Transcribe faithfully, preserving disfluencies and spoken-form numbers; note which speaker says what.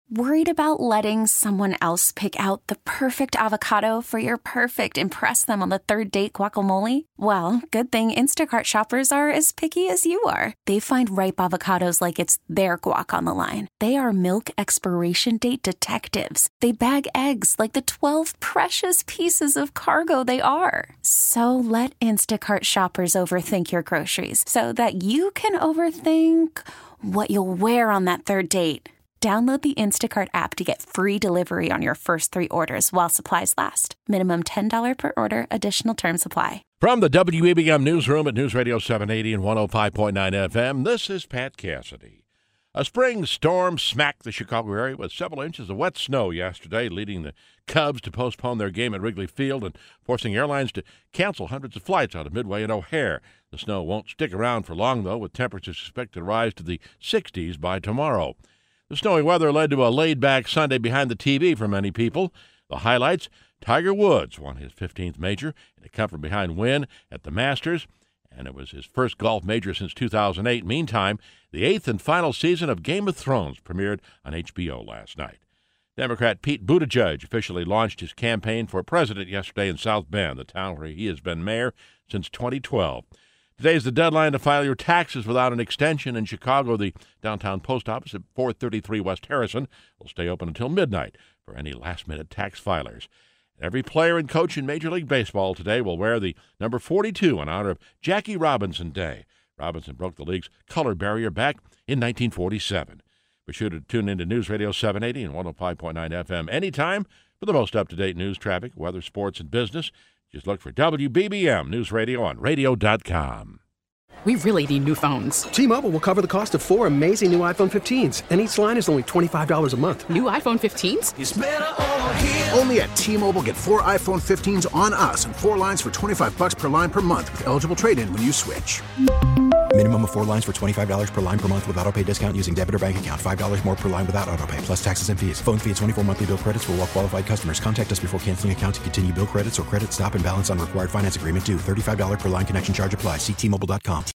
Speaker 1: Worried about letting someone else pick out the perfect avocado for your perfect impress them on the third date guacamole? Well, good thing Instacart shoppers are as picky as you are. They find ripe avocados like it's their guac on the line. They are milk expiration date detectives. They bag eggs like the twelve precious pieces of cargo they are. So let Instacart shoppers overthink your groceries so that you can overthink what you'll wear on that third date. Download the Instacart app to get free delivery on your first three orders while supplies last. Minimum ten dollars per order. Additional terms apply.
Speaker 2: From the W E B M Newsroom at News Radio seven eighty and one oh five point nine F M, this is Pat Cassidy. A spring storm smacked the Chicago area with several inches of wet snow yesterday, leading the Cubs to postpone their game at Wrigley Field and forcing airlines to cancel hundreds of flights out of Midway and O'Hare. The snow won't stick around for long, though, with temperatures expected to rise to the sixties by tomorrow. The snowy weather led to a laid-back Sunday behind the T V for many people. The highlights, Tiger Woods won his fifteenth major in a come-from-behind win at the Masters, and it was his first golf major since two thousand eight. Meantime, the eighth and final season of Game of Thrones premiered on H B O last night. Democrat Pete Buttigieg officially launched his campaign for president yesterday in South Bend, the town where he has been mayor since twenty twelve. Today is the deadline to file your taxes without an extension in Chicago. The downtown post office at four thirty-three West Harrison will stay open until midnight for any last-minute tax filers. Every player and coach in Major League Baseball today will wear the number forty-two in honor of Jackie Robinson Day. Robinson broke the league's color barrier back in nineteen forty-seven. Be sure to tune into News Radio seven eighty and one oh five point nine F M anytime for the most up-to-date news, traffic, weather, sports, and business. Just look for W B B M News Radio on radio dot com.
Speaker 3: We really need new phones.
Speaker 4: T-Mobile will cover the cost of four amazing new iPhone fifteens, and each line is only twenty-five dollars a month.
Speaker 3: New iPhone fifteens?
Speaker 5: It's better over here. Only at T-Mobile, get four iPhone fifteens on us and four lines for twenty-five dollars per line per month with eligible trade-in when you switch.
Speaker 6: Minimum of four lines for twenty-five dollars per line per month with autopay discount using debit or bank account. five dollars more per line without autopay, plus taxes and fees. Phone fee at twenty-four monthly bill credits for well-qualified customers. Contact us before canceling account to continue bill credits or credit stop and balance on required finance agreement due. thirty-five dollars per line connection charge applies. See T Mobile dot com.